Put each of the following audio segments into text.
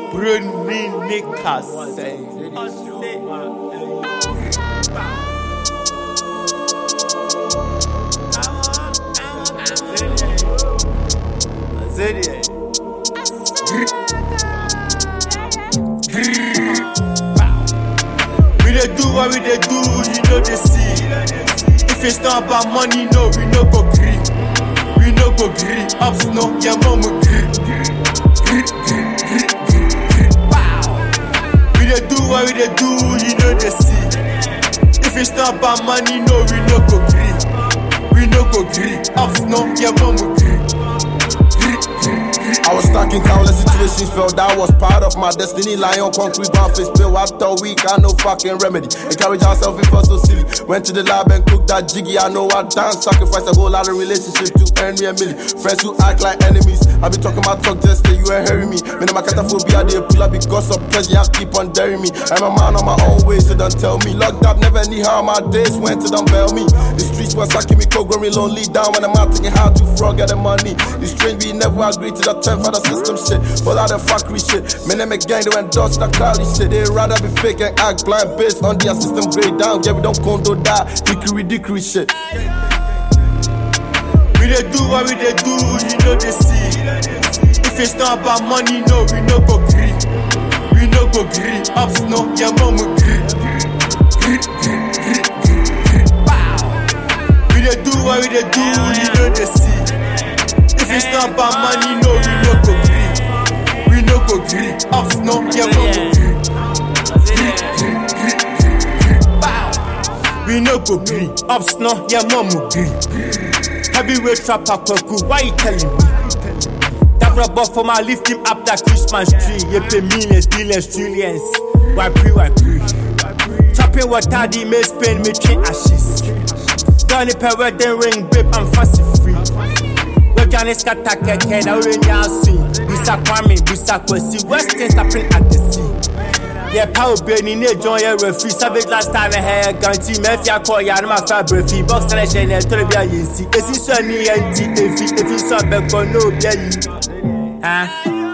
Bruni Nika say. We dey do what we dey do, you know they see. If it's not about money, no, we no go gree. We no go gree. Ups no, your mama gree. We dey do what we dey do, you know they see. If it's not about money, no, we no go gree. We no go gree. Ups no, your mama gree. I was stuck in countless situations, felt that was part of my destiny. Lying on concrete, bound face bill. I thought we got no fucking remedy. Encourage ourselves, it felt so silly. Went to the lab and cooked that jiggy. I know I dance, sacrifice a whole lot of relationships to earn me a million. Friends who act like enemies. I be talking my talk, just say you ain't hearing me. Man, my cataphobia, they pull up because of pressure. I keep on daring me. I'm a man on my own way, so don't tell me. Locked up, never knew how my days went to dumbbell me. The streets were sucking me, cold, growing lonely. Down when I'm out thinking how to frog get the money. It's strange, we never agreed to the term for the system shit. All out of fuckery shit. Men them again, they endorse that cloudy shit. They rather be fake and act blind based on their system grade down. Yeah, we don't condo that dickery shit. We dey do what we dey do, you know they see. If it's not about money, no, we no go gree. We no go gree. Ups no, your mama gree. We dey do what we dey do, you know they see. If it's not about money, no, we no go gree. We no go gree. Ups no, your mama gree. We no go gree. Ups no, your mama gree. Heavyweight trapper Kwaku, why you telling me? That rubber for my lift him up that Christmas tree. You pay millions, billions, trillions. Why pre? Chopping water, the may spend me train ashes. Done it per wedding ring, babe, I'm fancy free. We're gonna scatter keke, now we're in your scene. Busa Kwame, Busa Kwesi, what's things happening at the sea? Yeah, power burning, they join your referee. Savage last time I had guarantee. Maybe I call you my fabric. Box and I share it. Tell me I see. If it's sunny and if it's up, no, yeah,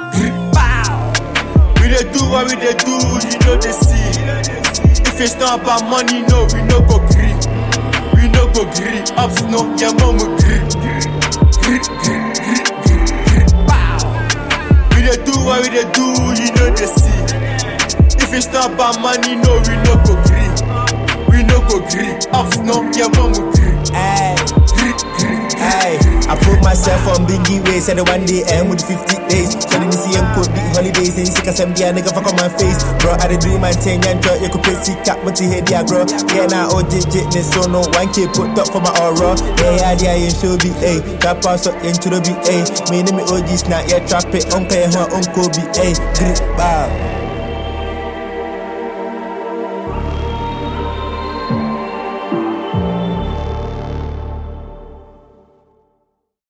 we dey do what we dey do, you know they see. If it's not about money, no, we no go gree. We no go gree. Ups no, your mama gree. We dey do what we dey do, you know they see. If it's not about money, no, we no go gree. We no go gree. Ups no, your mama gree. Ay, I put myself on bingy ways, said one day end with 50 days. Telling me see him put the holidays and sick as a nigga fuck on my face. Bro, I did do my 10 and drop, you could pay sick cap, but you head, yeah, bro. Yeah, now OJJ, so no 1K put up for my aura. Yeah, you should be A. Trap us up into the BA. Me name OG snap, yeah, trap it, uncle, Uncle be A. Grip, bow.